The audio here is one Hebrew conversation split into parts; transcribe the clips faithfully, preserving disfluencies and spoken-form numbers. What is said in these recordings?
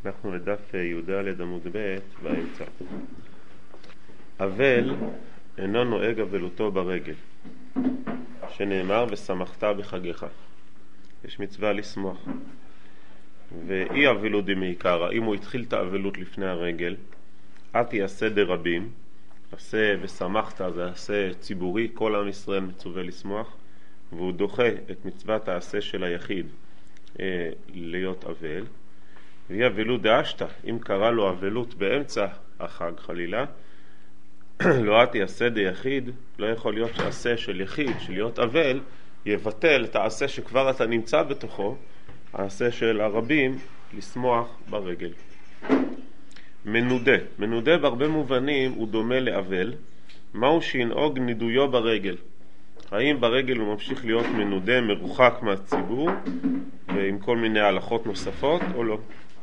אנחנו לדף י"ד עמוד ב' באמצע. אבל אינו נוהג אבלותו ברגל, שנאמר ושמחת בחגיך. יש מצווה לשמוח. ואי אבלות דמעיקרא, אם הוא התחיל את האבלות לפני הרגל, אתי עשה דרבים, עשה ושמחת, זה עשה ציבורי, כל עם ישראל מצווה לשמוח, והוא דוחה את מצוות העשה של היחיד אה, להיות אבל. והיא אבלות דאשתא, אם קרא לו אבלות באמצע החג חלילה, לא אתי עשה דיחיד, לא יכול להיות שעשה של יחיד, של להיות אבל, יבטל את העשה שכבר אתה נמצא בתוכו, העשה של הרבים, לשמוח ברגל. מנודה, מנודה בהרבה מובנים הוא דומה לאבל. מהו שינהוג נידויו ברגל? האם ברגל הוא ממשיך להיות מנודה, מרוחק מהציבור, ועם כל מיני הלכות נוספות, או לא?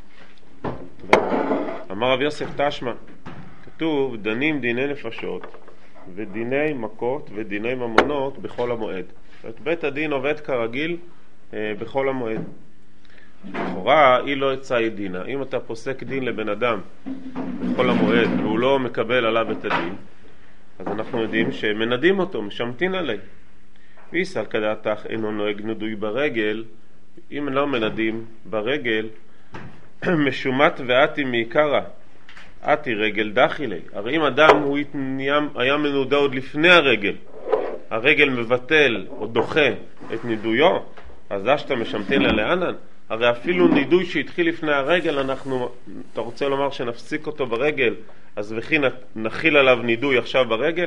אמר רב יוסף תשמע, כתוב דנים דיני נפשות ודיני מכות ודיני ממונות בכל המועד. זאת בית הדין עובד כרגיל אה, בכל המועד. לכאורה היא לא יצאה דינה. אם אתה פוסק דין לבן אדם בכל המועד והוא לא מקבל עליו את הדין, אז אנחנו יודעים שמנדים אותו, משמתין עלי. ויסל כדעתך אינו נוהג נדוי ברגל. אם לא מנדים ברגל, משומט ואתי מעיקרא, אתי רגל דחילי. הרי אם אדם הוא היה מנודה עוד לפני הרגל, הרגל מבטל או דוחה את נידויו, אז אשתא משמתין ללענן. הרי אפילו נידוי שהתחיל לפני הרגל, אנחנו, אתה רוצה לומר שנפסיק אותו ברגל, אז וכי נחיל עליו נידוי עכשיו ברגל?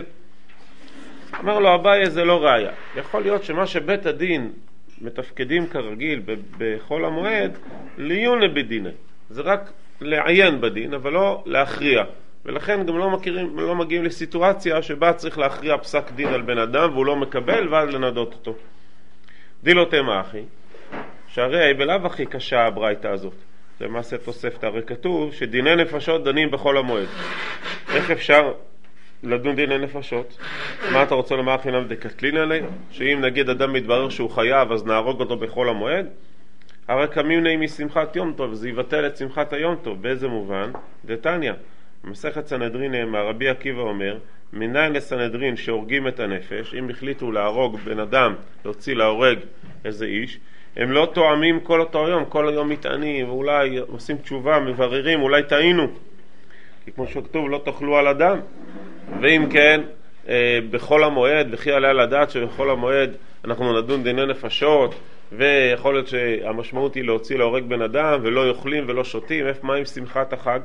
אמר לו אביי, זה לא ראיה. יכול להיות שמה שבית הדין מתפקדים כרגיל בכל המועד, ליונה בדינה. זה רק לעיין בדין, אבל לא להכריע. ולכן גם לא, מכירים, לא מגיעים לסיטואציה שבה צריך להכריע פסק דין על בן אדם, והוא לא מקבל, ואז לנדות אותו. דילו תמה אחי, שהרי בלאו הכי קשה הברייתא הזאת. זה מעשה תוספת, הרי כתוב שדיני נפשות דנים בכל המועד. איך אפשר לדון דיני נפשות? מה אתה רוצה לומר חינם דקטלין עלינו? שאם נגיד אדם מתברר שהוא חייב, אז נהרוג אותו בכל המועד? הרי קמים נעים משמחת יום טוב, זה יבטל את שמחת היום טוב. באיזה מובן? דתניא, במסכת סנהדרין נאמר, רבי עקיבא אומר, מניין לסנהדרין שהורגים את הנפש, אם החליטו להרוג בן אדם, להוציא להורג איזה איש, הם לא תואמים כל אותו יום, כל היום מתענים, ואולי עושים תשובה, מבררים, אולי טעינו. כי כמו שכתוב, לא תאכלו על אדם. ואם כן, אה, בכל המועד, וכי עליה לדעת שבכל המועד אנחנו נדון דיני נפשות, ויכול להיות שהמשמעות היא להוציא להורג בן אדם, ולא יאכלים ולא שותים, איפה מה עם שמחת החג?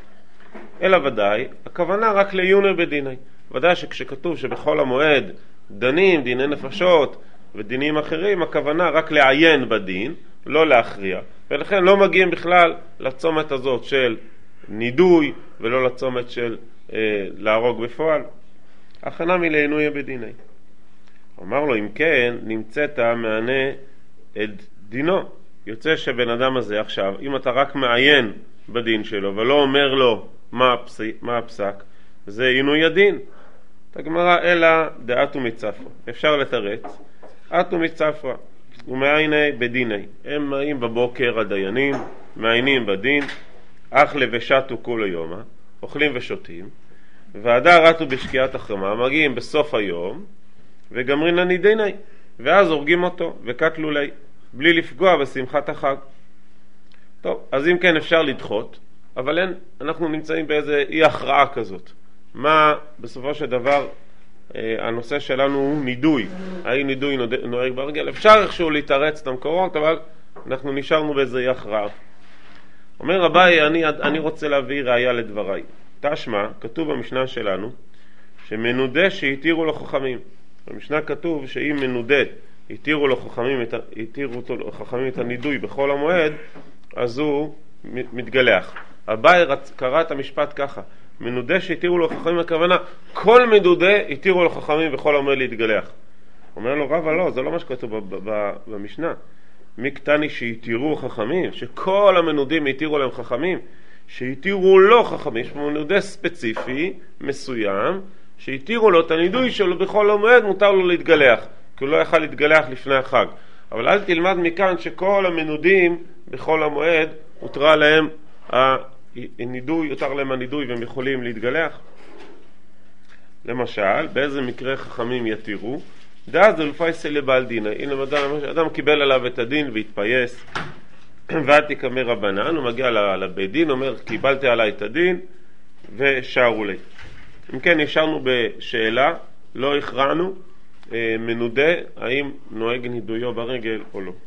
אלא ודאי, הכוונה רק ליונה בדיני. ודאי שכשכתוב שבכל המועד דנים, דיני נפשות ודינים אחרים, הכוונה רק לעיין בדין, לא להכריע. ולכן לא מגיעים בכלל לצומת הזאת של נידוי, ולא לצומת של אה, להרוג בפועל. הכנה מלעינויה בדיני. אמר לו, אם כן, נמצאת מענה את דינו. יוצא שבן אדם הזה עכשיו, אם אתה רק מעיין בדין שלו, ולא אומר לו מה, הפס... מה הפסק, זה עינוי הדין. הגמרא אלא דאתו מצפרא. אפשר לתרץ. אתו מצפרא. ומעייני בדיני. הם מעיים בבוקר הדיינים, מעיינים בדין, אך לבשתו כל היום, אוכלים ושותים, והדר אתו בשקיעת החרמה, מגיעים בסוף היום, וגמרין לנידיני, ואז הורגים אותו, וקטלו לי, בלי לפגוע בשמחת החג. טוב, אז אם כן אפשר לדחות, אבל אין, אנחנו נמצאים באיזה אי הכרעה כזאת. מה בסופו של דבר אה, הנושא שלנו הוא נידוי. האם נידוי נוהג ברגל? אפשר איכשהו להתארץ את המקורות, אבל אנחנו נשארנו באיזה אי הכרעה. אומר רבי, אני, אני רוצה להביא ראיה לדבריי. תשמע, כתוב במשנה שלנו, שמנודה שהתירו לו חכמים. במשנה כתוב שאם מנודה התירו לו חכמים את, התירו לו חכמים את הנידוי בכל המועד, אז הוא מתגלח. אביי קרא את המשפט ככה, מנודה שהתירו לו חכמים, הכוונה, כל מנודה התירו לו חכמים בכל המועד להתגלח. אומר לו רבא, לא, זה לא מה שכתוב במשנה. מי קטני שהתירו חכמים, שכל המנודים התירו להם חכמים, שהתירו לו חכמים, יש מנודה ספציפי, מסוים, שהתירו לו את הנידוי שלו בכל המועד, מותר לו להתגלח, כי הוא לא יכל להתגלח לפני החג. אבל אל תלמד מכאן שכל המנודים בכל המועד הותרה להם הנידוי, יותר להם הנידוי והם יכולים להתגלח. למשל, באיזה מקרה חכמים יתירו, דאז אלפייסה לבעל דין. הנה אדם, אדם קיבל עליו את הדין והתפייס, ועד תקמא רבנן, הוא מגיע לבית דין, אומר, קיבלתי עליי את הדין ושארו לי. אם כן, נשארנו בשאלה, לא הכרענו, מנודה, האם נוהג נידויו ברגל או לא.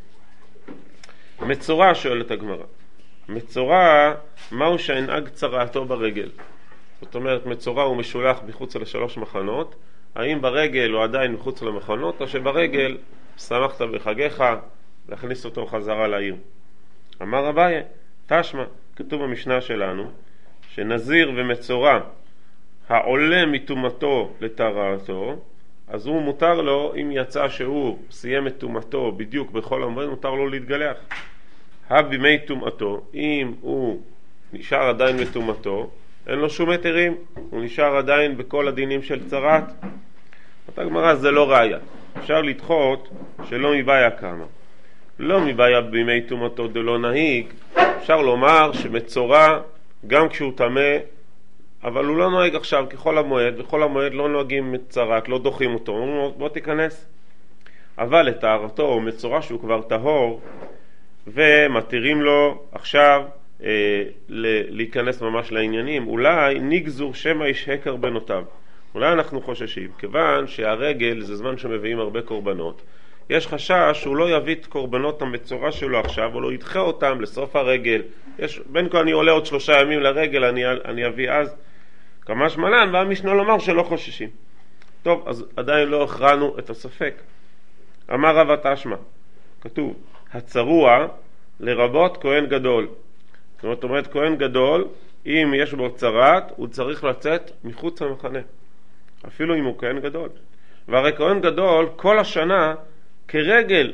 מצורע, שואלת הגמרא. מצורע, מהו שהנהג צרעתו ברגל? זאת אומרת, מצורע הוא משולח מחוץ לשלוש מחנות, האם ברגל הוא עדיין מחוץ למחנות, או שברגל שמחת בחגיך להכניס אותו חזרה לעיר? אמר אביי, תשמע, כתוב במשנה שלנו, שנזיר ומצורע העולה מטומאתו לטהרתו, אז הוא מותר לו, אם יצא שהוא סיים את טומאתו בדיוק בכל המועד, מותר לו להתגלח. הבימי טומאתו, אם הוא נשאר עדיין מטומאתו, אין לו שום היתרים, הוא נשאר עדיין בכל הדינים של צרת. אותה גמרא, זה לא ראיה. אפשר לדחות שלא מבעיה כמה. לא מבעיה בימי טומאתו דלא נהיג, אפשר לומר שמצורע גם כשהוא טמא, אבל הוא לא נוהג עכשיו ככל המועד, וכל המועד לא נוהגים צרת, לא דוחים אותו, אומרים, בוא תיכנס. אבל לטהרתו הוא מצורע שהוא כבר טהור, ומתירים לו עכשיו אה, להיכנס ממש לעניינים. אולי נגזור שמא איש הקר בנותיו. אולי אנחנו חוששים, כיוון שהרגל זה זמן שמביאים הרבה קורבנות. יש חשש שהוא לא יביא את קורבנות המצורע שלו עכשיו, או לא ידחה אותם לסוף הרגל. יש, בין כה אני עולה עוד שלושה ימים לרגל, אני, אני אביא אז כמה שמלן, והמשנה לומר שלא חוששים. טוב, אז עדיין לא הכרענו את הספק. אמר רב תשמע, כתוב, הצרוע לרבות כהן גדול. זאת אומרת, כהן גדול, אם יש בו צרת, הוא צריך לצאת מחוץ למחנה. אפילו אם הוא כהן גדול. והרי כהן גדול, כל השנה, כרגל,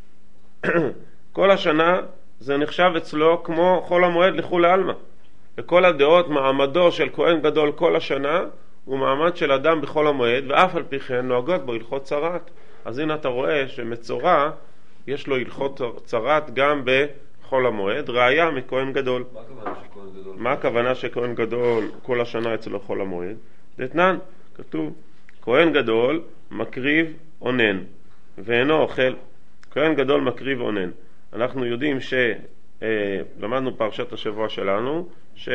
כל השנה, זה נחשב אצלו כמו חול המועד לכולי עלמא. לכל הדעות, מעמדו של כהן גדול כל השנה, הוא מעמד של אדם בכל המועד, ואף על פי כן נוהגות בו הלכות צרת. אז הנה אתה רואה שמצורע, יש לו הלכות צרת גם בחול המועד, ראיה מכהן גדול. מה הכוונה שכהן גדול? מה הכוונה שכהן גדול כל השנה אצלו חול המועד? דתנן, כתוב, כהן גדול מקריב אונן, ואינו אוכל. כהן גדול מקריב אונן. אנחנו יודעים ש... למדנו פרשת השבוע שלנו,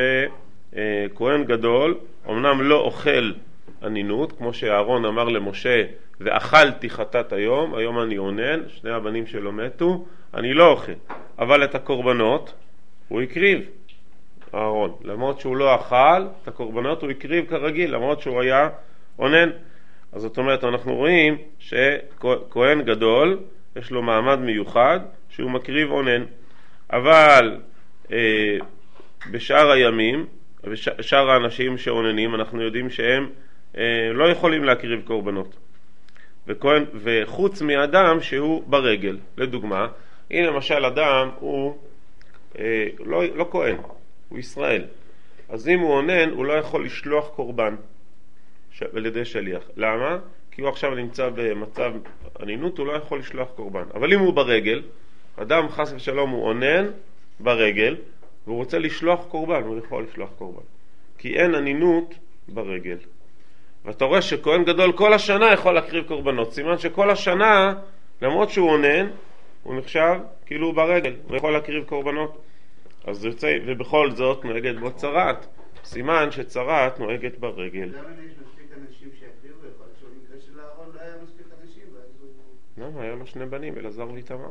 שכהן גדול אמנם לא אוכל אנינות, כמו שאהרון אמר למשה, ואכלתי חטאת היום, היום אני אונן, שני הבנים שלו מתו, אני לא אוכל. אבל את הקורבנות הוא הקריב, אהרון. למרות שהוא לא אכל, את הקורבנות הוא הקריב כרגיל, למרות שהוא היה אונן. אז זאת אומרת, אנחנו רואים שכהן גדול, יש לו מעמד מיוחד, שהוא מקריב אונן. אבל אה, בשאר הימים, בשאר האנשים שעוננים, אנחנו יודעים שהם אה, לא יכולים להקריב קורבנות. וכהן, וחוץ מאדם שהוא ברגל, לדוגמה, הנה למשל אדם הוא אה, לא, לא כהן, הוא ישראל. אז אם הוא עונן, הוא לא יכול לשלוח קורבן על ידי שליח. למה? כי הוא עכשיו נמצא במצב ענינות, הוא לא יכול לשלוח קורבן. אבל אם הוא ברגל, אדם חס ושלום הוא עונן ברגל, והוא רוצה לשלוח קורבן, הוא יכול לשלוח קורבן. כי אין ענינות ברגל. ואתה רואה שכהן גדול כל השנה יכול להקריב קורבנות. סימן שכל השנה, למרות שהוא עונן, הוא נחשב כאילו הוא ברגל, הוא יכול להקריב קורבנות. אז זה יוצא, ובכל זאת נוהגת בו צרת. סימן שצרת נוהגת ברגל. למה יש מספיק אנשים שהקריבו? יכול להיות שבמקרה של אהרון לא היה מספיק אנשים, ואז הוא... למה? היה לו שני בנים, אלעזר ואיתמר.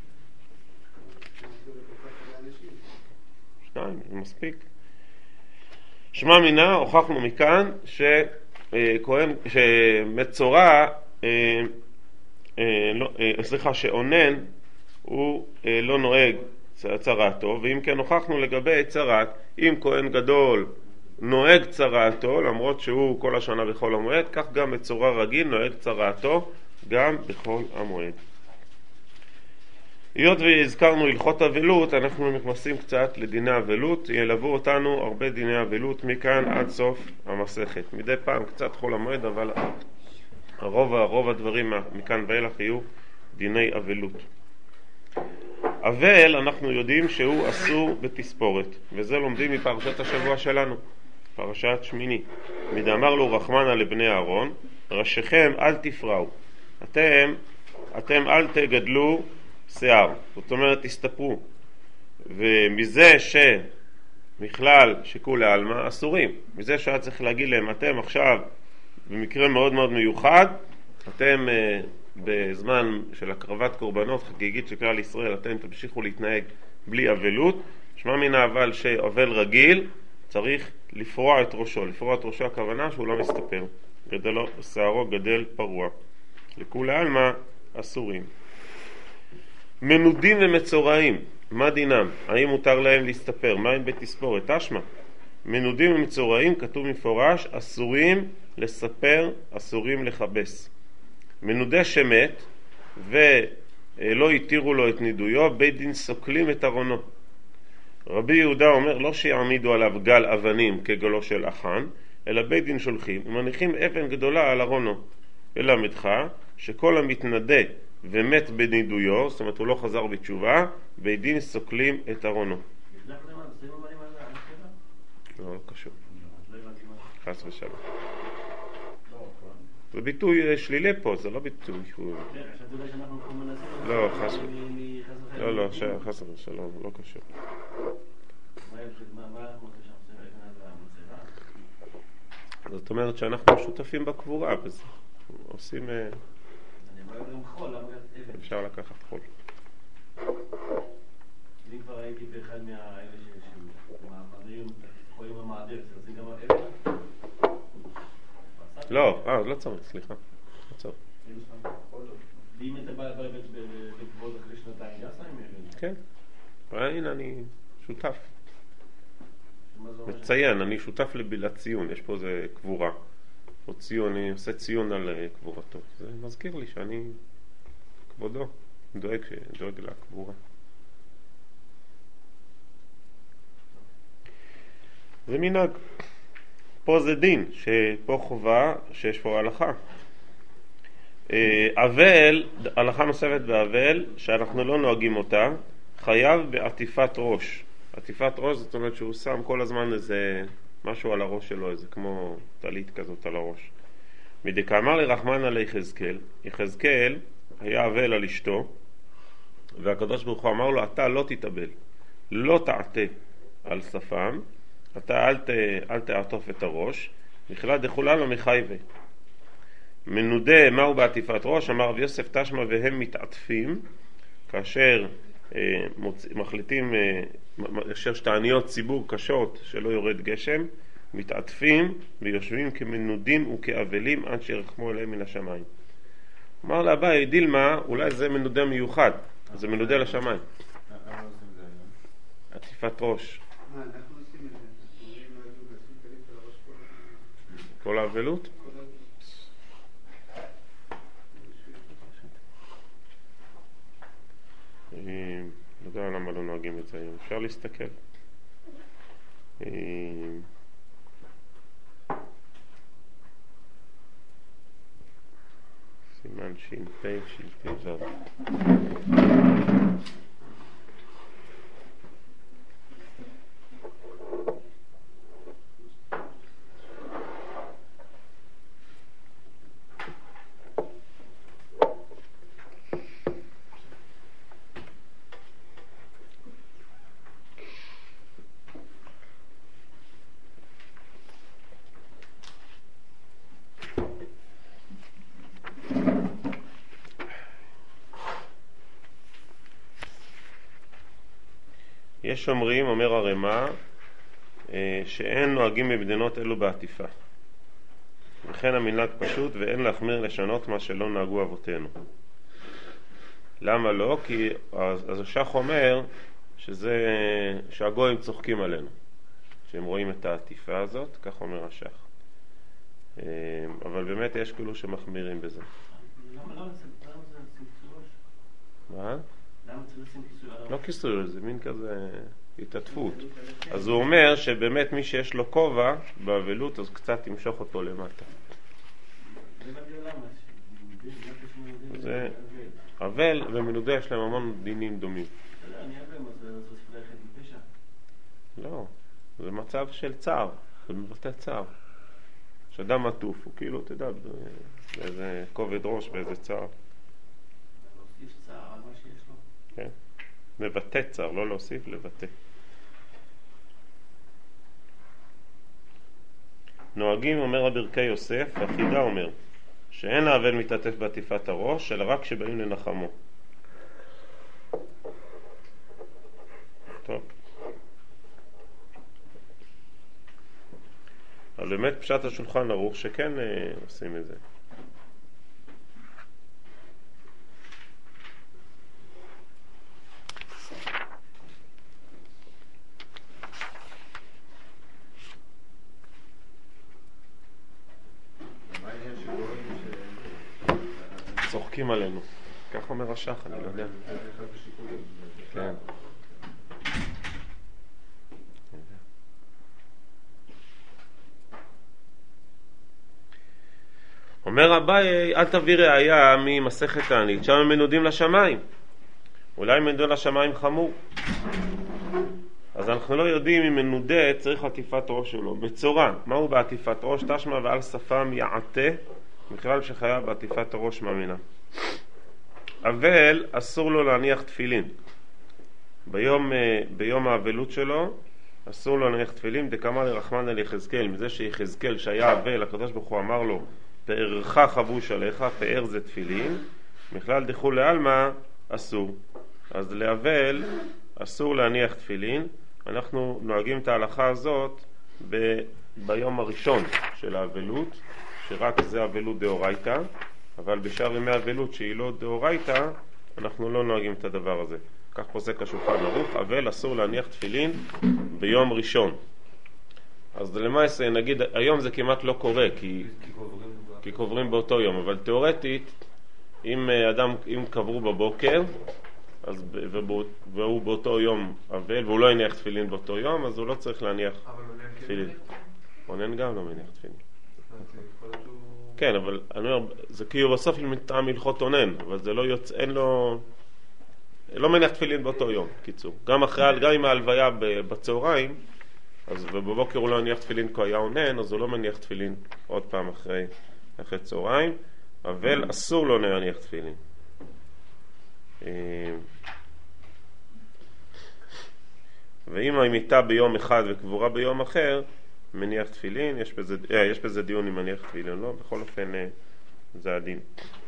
שניים, זה מספיק. שמע מינה, הוכחנו מכאן שכהן, שמצורע, סליחה, שעונן הוא לא נוהג צרעתו, ואם כן הוכחנו לגבי צרת, אם כהן גדול נוהג צרעתו, למרות שהוא כל השנה בכל המועד, כך גם מצורע רגיל נוהג צרעתו גם בכל המועד. היות והזכרנו הלכות אבלות, אנחנו נכנסים קצת לדיני אבלות, ילוו אותנו הרבה דיני אבלות מכאן עד סוף המסכת. מדי פעם קצת חול המועד, אבל הרוב, הרוב הדברים מכאן ואילך יהיו דיני אבלות. אבל אנחנו יודעים שהוא אסור בתספורת, וזה לומדים מפרשת השבוע שלנו, פרשת שמיני. מדאמר לו רחמנה לבני אהרון, ראשיכם אל תפרעו, אתם, אתם אל תגדלו שיער, זאת אומרת תסתפרו, ומזה שמכלל שיקול העלמא אסורים, מזה שהיה צריך להגיד להם אתם עכשיו במקרה מאוד מאוד מיוחד, אתם uh, בזמן של הקרבת קורבנות חגיגית של כלל ישראל, אתם תמשיכו להתנהג בלי אבלות. שמע מן האבל שאבל רגיל צריך לפרוע את ראשו, לפרוע את ראשו הכוונה שהוא לא מסתפר, גדלו, שערו גדל פרוע, לכולי עלמא אסורים. מנודים ומצורעים, מה דינם? האם מותר להם להסתפר? מה הם בתספורת? תשמע, מנודים ומצורעים כתוב מפורש, אסורים לספר, אסורים לחבס. מנודה שמת ולא התירו לו את נידויו, בית דין סוקלים את ארונו. רבי יהודה אומר לא שיעמידו עליו גל אבנים כגלו של אחן, אלא בית דין שולחים ומניחים אבן גדולה על ארונו. ולמדך שכל המתנדה ומת בנידויו, זאת אומרת הוא לא חזר בתשובה, בית דין סוקלים את ארונו. לא, לא קשור. חס ושלום. זה ביטוי שלילי פה, זה לא ביטוי לא, חס לא, לא, חס ושלום, לא קשור. זאת אומרת שאנחנו שותפים בקבורה, עושים אפשר לקחת חול. אם כבר הייתי באחד מהאלה שמאמרים רואים במעדר, זה גם אבן? לא, אה, לא צריך, סליחה. לא צריך. ואם אתה בא בכבוד אחרי שנתיים, יעשה עם אבן? כן. הנה אני שותף. מציין, אני שותף לציון, יש פה איזה קבורה. פה ציון, אני עושה ציון על קבורתו. זה מזכיר לי שאני כבודו, דואג, דואג לקבורה. זה מנהג. פה זה דין, שפה חובה, שיש פה הלכה. אבל, הלכה נוספת באבל, שאנחנו לא נוהגים אותה, חייב בעטיפת ראש. עטיפת ראש זאת אומרת שהוא שם כל הזמן איזה משהו על הראש שלו, איזה כמו טלית כזאת על הראש. מדכאמר לרחמנא ליחזקאל, יחזקאל היה אבל על אשתו, והקדוש ברוך הוא אמר לו, אתה לא תתאבל, לא תעטה על שפם, אתה אל, ת, אל תעטוף את הראש, בכלל דחולה לו מחייבה. מנודה מהו בעטיפת ראש? אמר רבי יוסף תשמע והם מתעטפים, כאשר אה, מוצ... מחליטים, אה, אשר שתעניות ציבור קשות שלא יורד גשם, מתעטפים ויושבים כמנודים וכאבלים עד שירחמו אליהם מן השמיים. אמר לאביי, דילמה, אולי זה מנודה מיוחד, זה מנודה לשמיים. עטיפת ראש. מה, אנחנו עושים את זה? אנחנו אומרים לא יודעים לשים טלית על הראש כל כל האבלות? לא יודע למה לא נוהגים את זה היום, אפשר להסתכל. סימן שין פי שין פי זו. יש אומרים, אומר הרמ"א, שאין נוהגים במדינות אלו בעטיפה. וכן המנהג פשוט ואין להחמיר לשנות מה שלא נהגו אבותינו. למה לא? כי אז השח אומר שזה, שהגויים צוחקים עלינו. שהם רואים את העטיפה הזאת, כך אומר השח. אבל באמת יש כאילו שמחמירים בזה. למה לא לשים כיסוי ראש? מה? למה צריך לשים כיסוי ראש? לא כיסוי ראש, זה מין כזה התעטפות. אז הוא אומר שבאמת מי שיש לו כובע באבלות, אז קצת ימשוך אותו למטה. זה אבל ומנודה יש להם המון דינים דומים. לא, זה מצב של צער, זה מבטא צער. כשאדם עטוף, הוא כאילו, אתה יודע, באיזה כובד ראש, באיזה צער. להוסיף צער על מה שיש לו. כן, מבטא צער, לא להוסיף, לבטא. נוהגים, אומר הברכי יוסף, החידה אומר, שאין האבל מתעטף בעטיפת הראש, אלא רק כשבאים לנחמו. טוב. אבל באמת פשט השולחן ערוך שכן אה, עושים את זה. צוחקים עלינו. כך אומר השח, אני לא יודע. כן. אומר אביי, אל תביא ראיה ממסכת תענית, שם הם מנודים לשמיים. אולי הם מנודו לשמיים חמור. אז אנחנו לא יודעים אם מנודה צריך עטיפת ראש או לא. בצורה, מהו בעטיפת ראש? תשמע ועל שפם יעטה, בכלל שחיה בעטיפת הראש מאמינה. אבל אסור לו להניח תפילין. ביום, ביום האבלות שלו, אסור לו להניח תפילין, דקאמר לרחמנא ליחזקאל, מזה שיחזקאל שהיה אבל, הקדוש ברוך הוא אמר לו, פארך חבוש עליך, פאר זה תפילין, בכלל דחו לעלמא אסור. אז לאבל אסור להניח תפילין. אנחנו נוהגים את ההלכה הזאת ב... ביום הראשון של האבלות, שרק זה אבלות דאורייתא, אבל בשאר ימי האבלות שהיא לא דאורייתא, אנחנו לא נוהגים את הדבר הזה. כך פוסק השולחן ערוך, אבל אסור להניח תפילין ביום ראשון. אז למעשה נגיד, היום זה כמעט לא קורה, כי, כי קוברים באותו יום, אבל תיאורטית, אם אדם, אם קברו בבוקר, אז, והוא באותו יום אבל, והוא לא יניח תפילין באותו יום, אז הוא לא צריך להניח תפילין. עונן גם לא מניח תפילין. כן, אבל אני אומר, זה כאילו בסוף טעם הלכות עונן, אבל זה לא יוצא, אין לו, לא מניח תפילין באותו יום, קיצור. גם אחרי, גם עם ההלוויה בצהריים, אז ובבוקר הוא לא מניח תפילין כי היה עונן, אז הוא לא מניח תפילין עוד פעם אחרי, אחרי צהריים, אבל אסור לו להניח תפילין. ואם המיטה ביום אחד וקבורה ביום אחר, מניח תפילין, יש בזה, אה, יש בזה דיון אם מניח תפילין, לא? בכל אופן, אה, זה הדין.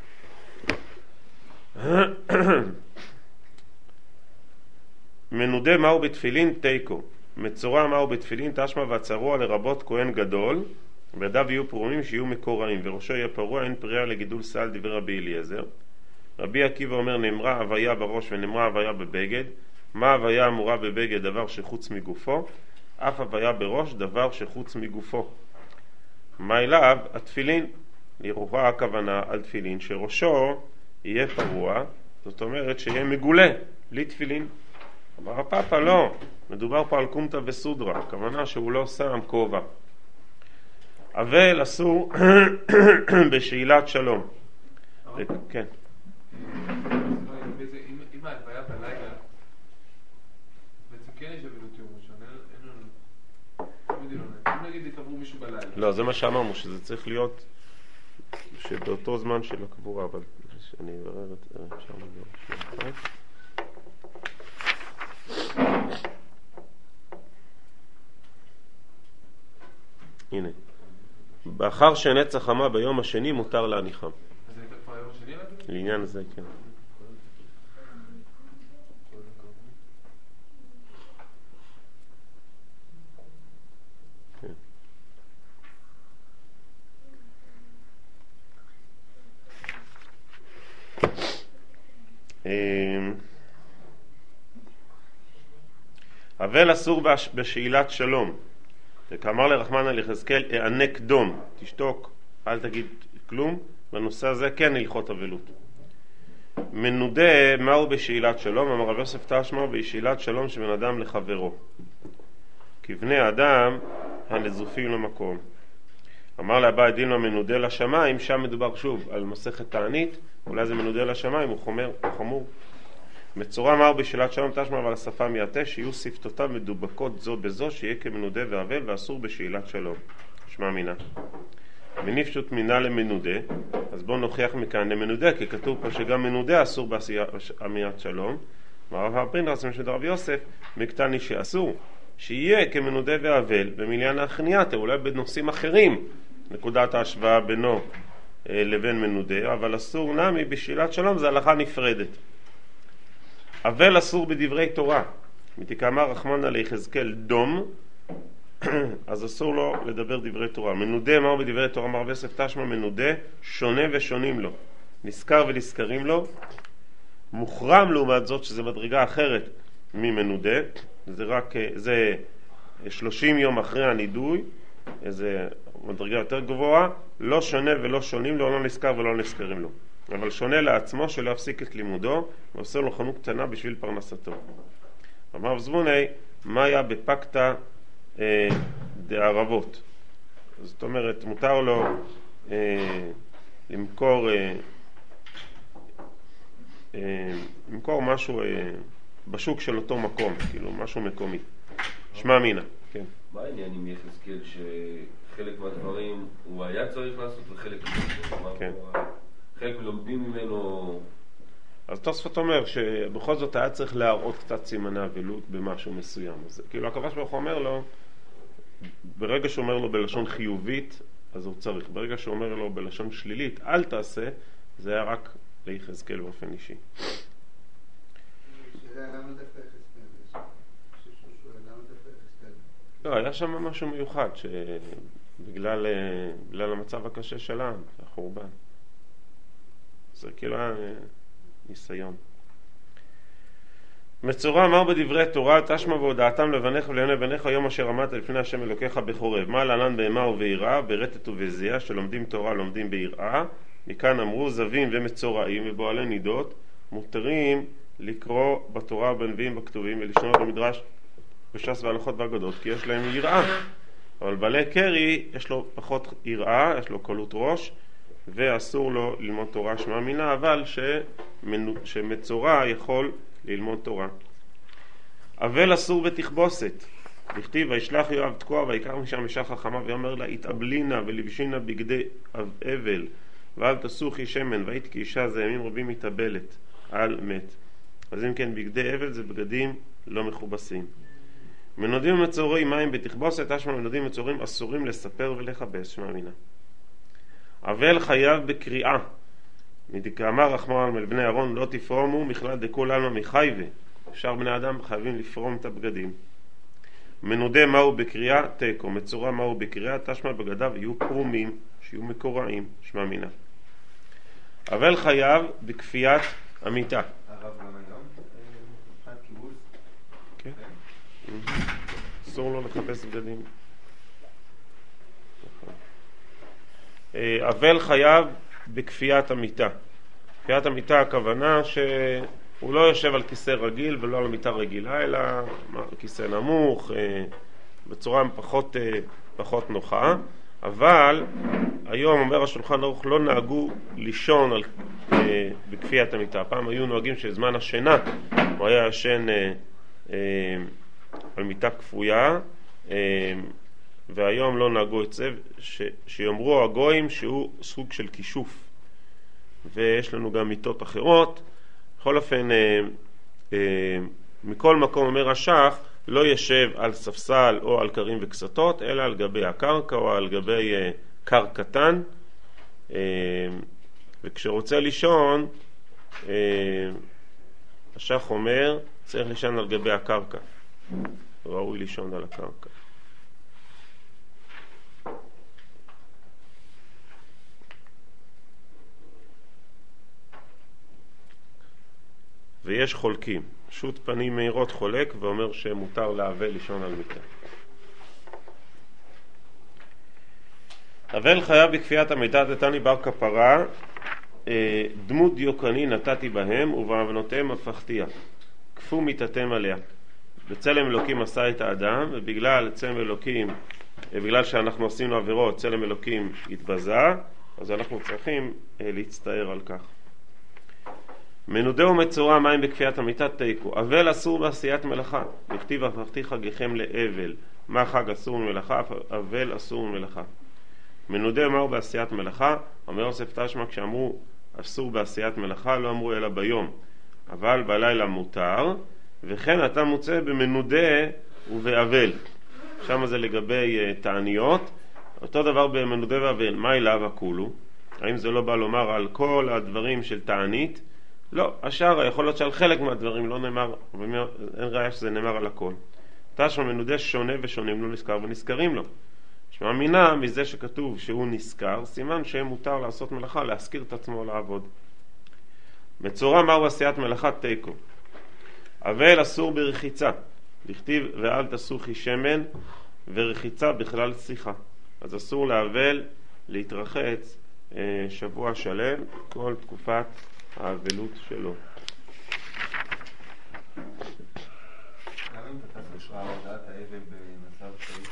מנודה מהו בתפילין תיקו. מצורע מהו בתפילין תשמע והצרוע לרבות כהן גדול, וידיו יהיו פרומים שיהיו מקוראים, וראשו יהיה פרוע, אין פריאה לגידול סל, דבר רבי אליעזר. רבי עקיבא אומר נאמרה הוויה בראש ונאמרה הוויה בבגד. מה הוויה אמורה בבגד? דבר שחוץ מגופו. אף הוויה בראש, דבר שחוץ מגופו. מה אליו? התפילין. לרוח הכוונה על תפילין שראשו יהיה פרוע, זאת אומרת שיהיה מגולה, בלי תפילין. אמר הפאפה לא, מדובר פה על קומטה וסודרה, הכוונה שהוא לא שם כובע. אבל אסור בשאלת שלום. כן. אם ההלוויה בלילה, בעצם כן יש אבלות יום ראשון, אין לנו, אם נגיד יקברו מישהו בלילה. לא, זה מה שאמרנו, שזה צריך להיות שבאותו זמן של הקבורה, אבל אני אברר את זה, אפשר לבוא. הנה, באחר שנצח חמה ביום השני מותר להניחם. אז זה כבר היום השני? לעניין הזה, כן. אבל אסור בשאלת שלום. כאמר לרחמנא ליחזקאל, אענה קדום, תשתוק, אל תגיד כלום. בנושא הזה כן הלכות אבלות. מנודה מהו בשאלת שלום? אמר רב יוסף תשמע בשאלת שלום שבן אדם לחברו. כבני אדם הנזופים למקום. אמר לאבא דין לו מנודה לשמיים, שם מדובר שוב על מסכת תענית, אולי זה מנודה לשמיים, הוא חומר, הוא חמור. מצורע מר בשאלת שלום תשמע ועל השפה מייתה שיהיו שפתותיו מדובקות זו בזו שיהיה כמנודה ואבל ואסור בשאלת שלום. שמע מינה. מנפשות מינה למנודה, אז בואו נוכיח מכאן למנודה, כי כתוב פה שגם מנודה אסור באמיית שלום. הרב הפרינדרס משמד הרב יוסף מקטני שאסור שיהיה כמנודה ואבל במליאן האחנייתה, אולי בנושאים אחרים נקודת ההשוואה בינו אה, לבין מנודה, אבל אסור נמי בשאלת שלום, זה הלכה נפרדת. אבל אסור בדברי תורה, מתיקאמר רחמנא ליחזקאל דום, אז אסור לו לדבר דברי תורה. מנודה אמר בדברי תורה מר בסף תשמע מנודה שונה ושונים לו, נזכר ונזכרים לו. מוחרם לעומת זאת שזה מדרגה אחרת ממנודה, זה רק זה שלושים יום אחרי הנידוי, זה מדרגה יותר גבוהה, לא שונה ולא שונים לו, לא נזכר ולא נזכרים לו, אבל שונה לעצמו שלא יפסיק את לימודו ועושה לו חנות קטנה בשביל פרנסתו. אמר זבוני מה היה בפקטה אה, דערבות, זאת אומרת מותר לו אה, למכור אה, למכור משהו בשוק של אותו מקום, כאילו משהו מקומי. שמע מינה, כן. מה העניין עם יחזקאל שחלק מהדברים הוא היה צריך לעשות וחלק כן. חלק לומדים ממנו? אז תוספות אומר שבכל זאת היה צריך להראות קצת סימני אבלות במשהו מסוים. אז כאילו הקדוש ברוך הוא אומר לו, ברגע שהוא אומר לו בלשון חיובית, אז הוא צריך. ברגע שהוא אומר לו בלשון שלילית, אל תעשה, זה היה רק ליחזקאל באופן אישי. לא, היה שם משהו מיוחד שבגלל בגלל המצב הקשה שלה, החורבן. זה כאילו היה ניסיון. מצורע אמר בדברי תורה תשמע והודעתם לבניך ולעיני בניך יום אשר עמדת לפני השם אלוקיך בחורב. מה לענן בהמה וביראה, ברטט ובזיעה, שלומדים תורה לומדים ביראה. מכאן אמרו זבים ומצורעים ובועלי נידות מותרים לקרוא בתורה בנביאים בכתובים ולשנות במדרש בש"ס והלכות והגדות כי יש להם יראה, אבל בעלי קרי יש לו פחות יראה, יש לו קלות ראש ואסור לו ללמוד תורה שמע מינה, אבל שמנו, שמצורע יכול ללמוד תורה. אבל אסור בתכבוסת, לכתיב וישלח יואב תקוע ויקח משם אישה חכמה ואומר לה התאבלינה ולבשינה בגדי אבל ואל תסוכי שמן והיית כאישה זה ימים רבים מתאבלת על מת. אז אם כן בגדי אבל זה בגדים לא מכובסים. מנודים ומצורעים מים בתכבוסת, תשמע מנודים ומצורעים אסורים לספר ולכבס שמע מינה. אבל חייב בקריאה, מתיקאמר רחמנא על בני אהרון לא תפרומו מכלל דכול עלמא מחייבה, שאר בני אדם חייבים לפרום את הבגדים. מנודה מהו בקריאה תקו, מצורע מהו בקריאה, תשמע בגדיו יהיו פרומים שיהיו מקורעים שמע מינה. אבל חייב בכפיית המיטה. הרב גם היום מבחינת כיבוס? כן. אסור לו לחפש בגדים. אבל חייב בכפיית המיטה. כפיית המיטה הכוונה שהוא לא יושב על כיסא רגיל ולא על מיטה רגילה, אלא כיסא נמוך, בצורה פחות, פחות נוחה. אבל היום אומר השולחן ערוך לא נהגו לישון על, אה, בכפיית המיטה. פעם היו נוהגים שזמן השינה הוא היה ישן אה, אה, על מיטה כפויה, אה, והיום לא נהגו את זה, ש, שיאמרו הגויים שהוא סוג של כישוף. ויש לנו גם מיטות אחרות. בכל אופן, אה, אה, מכל מקום אומר השח, לא ישב על ספסל או על קרים וקסתות, אלא על גבי הקרקע או על גבי uh, קר קטן. Uh, וכשרוצה לישון, uh, השח אומר, צריך לישון על גבי הקרקע. ראוי לישון על הקרקע. ויש חולקים. שוט פנים מהירות חולק ואומר שמותר להווה לישון על מיטה. אבל חייב בכפיית המיטה תתני בר כפרה, דמות דיוקני נתתי בהם ובעוונותיהם הפכתיה. כפו מיתתם עליה. בצלם אלוקים עשה את האדם, ובגלל צלם אלוקים, בגלל שאנחנו עשינו עבירות, צלם אלוקים התבזה, אז אנחנו צריכים להצטער על כך. מנודה ומצורע מים בכפיית המיטה תיקו. אבל אסור בעשיית מלאכה. נכתיב הפכתי חגיכם לאבל. מה חג אסור ממלאכה? אבל אסור ממלאכה. מנודה מהו בעשיית מלאכה? אומר יוסף תשמע, כשאמרו אסור בעשיית מלאכה לא אמרו אלא ביום, אבל בלילה מותר, וכן אתה מוצא במנודה ובאבל. שם זה לגבי uh, תעניות. אותו דבר במנודה ואבל. מה אליו הכולו? האם זה לא בא לומר על כל הדברים של תענית? לא, השאר יכול להיות שעל חלק מהדברים לא נאמר, אין ראיה שזה נאמר על הכל. תשמע מנודה שונה ושונים, לא נזכר ונזכרים לו. שמע מינה מזה שכתוב שהוא נזכר, סימן שמותר לעשות מלאכה, להזכיר את עצמו לעבוד. מצורע מהו עשיית מלאכה תיקו. אבל אסור ברחיצה, לכתיב ואל תסוכי שמן, ורחיצה בכלל שיחה. אז אסור לאבל להתרחץ אה, שבוע שלם, כל תקופת האבלות שלו. גם אם אתה תשמע הודעת האבל במצב שהיית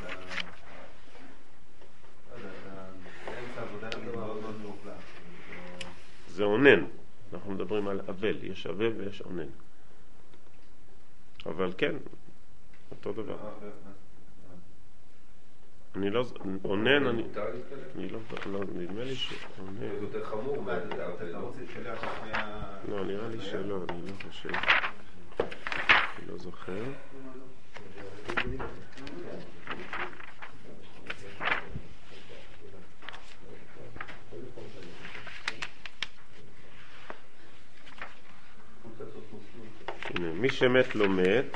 באמצע עבודה מאוד מאוד מאוכלה, זה עונן. אנחנו מדברים על אבל, יש אבל ויש עונן. אבל כן, אותו דבר. אני לא, עונן, אני... אני לא, לא, נדמה לי שעונן... זה יותר חמור מהדת האבל. לא, נראה לי שלא, אני לא חושב. אני לא זוכר. הנה, מי שמת לא מת.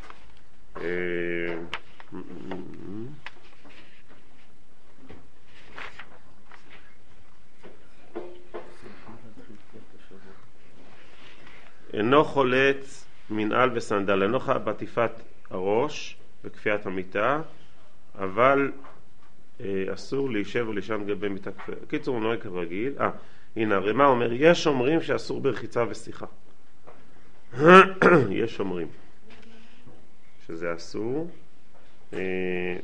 אינו חולץ מנעל וסנדל, אינו חייב בעטיפת הראש וכפיית המיטה, אבל אה, אסור להישב ולשן גבי מיטה כפייה. קיצור, הוא נוהג כרגיל. אה, הנה, הרמ"א אומר, יש אומרים שאסור ברחיצה ושיחה. יש אומרים שזה אסור. אה,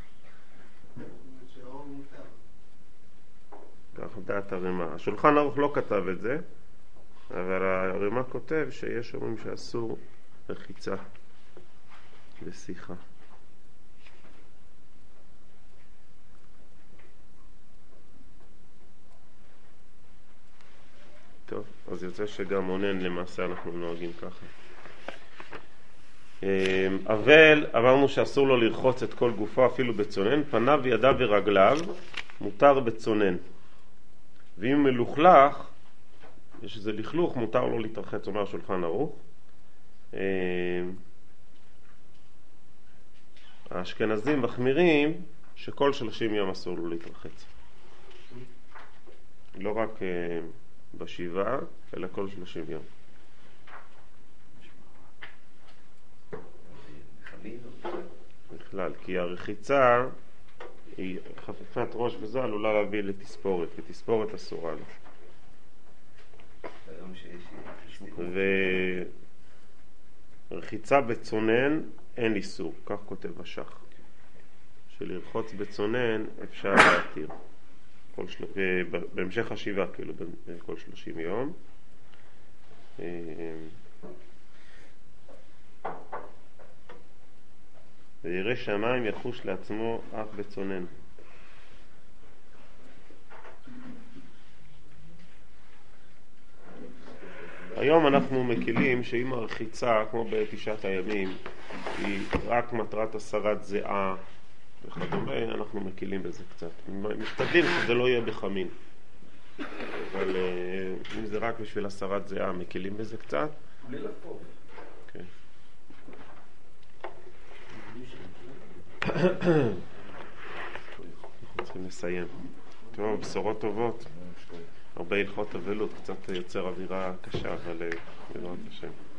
כך דעת הרמ"א. השולחן ערוך לא כתב את זה, אבל הרמ"א כותב שיש אומרים שאסור רחיצה ושיחה. טוב, אז יוצא שגם עונן למעשה אנחנו נוהגים ככה. אבל אמרנו שאסור לו לרחוץ את כל גופו אפילו בצונן, פניו ידיו ורגליו מותר בצונן, ואם מלוכלך, יש איזה לכלוך, מותר לו להתרחץ, אומר שולחן ערוך. האשכנזים מחמירים שכל שלושים יום אסור לו להתרחץ, לא רק בשבעה, אלא כל שלושים יום. בכלל, כי הרחיצה היא חפיפת ראש וזה עלולה להביא לתספורת, ותספורת אסורה לו. ורחיצה בצונן אין איסור, כך כותב השח, שלרחוץ בצונן אפשר להתיר כל של... בהמשך השבעה, כאילו כל שלושים יום. וירא שמיים יחוש לעצמו אף בצונן. היום אנחנו מקילים שאם הרחיצה, כמו בתשעת הימים, היא רק מטרת הסרת זיעה וכדומה, אנחנו מקילים בזה קצת. משתדלים שזה לא יהיה בחמין. אבל אם זה רק בשביל הסרת זיעה, מקילים בזה קצת. בלי לחפוף. כן. אנחנו צריכים לסיים. טוב, בשורות טובות. הרבה הלכות אבלות, קצת יוצר אווירה קשה, אבל בעזרת השם.